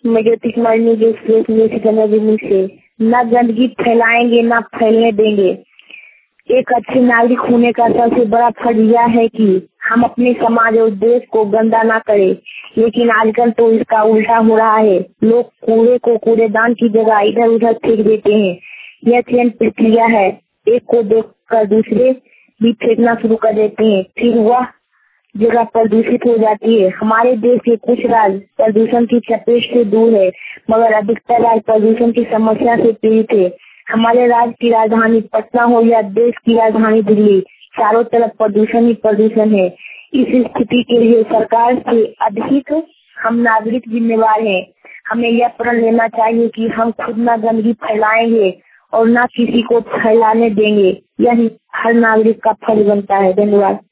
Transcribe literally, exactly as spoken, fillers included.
मेजेटिक mining express में सिकंदर से न गंदगी फैलाएंगे न फैलने देंगे। एक अच्छे नागरिक होने का सबसे बड़ा फर्ज यह है कि हम अपने समाज और देश को गंदा ना करें, लेकिन आजकल तो इसका उल्टा हो रहा है। लोग कूड़े को कूड़ेदान की जगह इधर उधर फेंक देते हैं। यह चैन प्रक्रिया है, एक को देखकर दूसरे भी फेंकना शुरू कर देते हैं, फिर वह जगह प्रदूषित हो जाती है। हमारे देश के कुछ राज्य प्रदूषण की चपेट से दूर है, मगर अधिकतर राज्य प्रदूषण की समस्या से पीड़ित है। हमारे राज्य की राजधानी पटना हो या देश की राजधानी दिल्ली, चारों तरफ प्रदूषण ही प्रदूषण है। इस स्थिति के लिए सरकार से अधिक हम नागरिक जिम्मेवार हैं। हमें यह प्रण लेना चाहिए कि हम खुद न गंदगी फैलाएंगे और न किसी को फैलाने देंगे। यही हर नागरिक का फर्ज बनता है। धन्यवाद।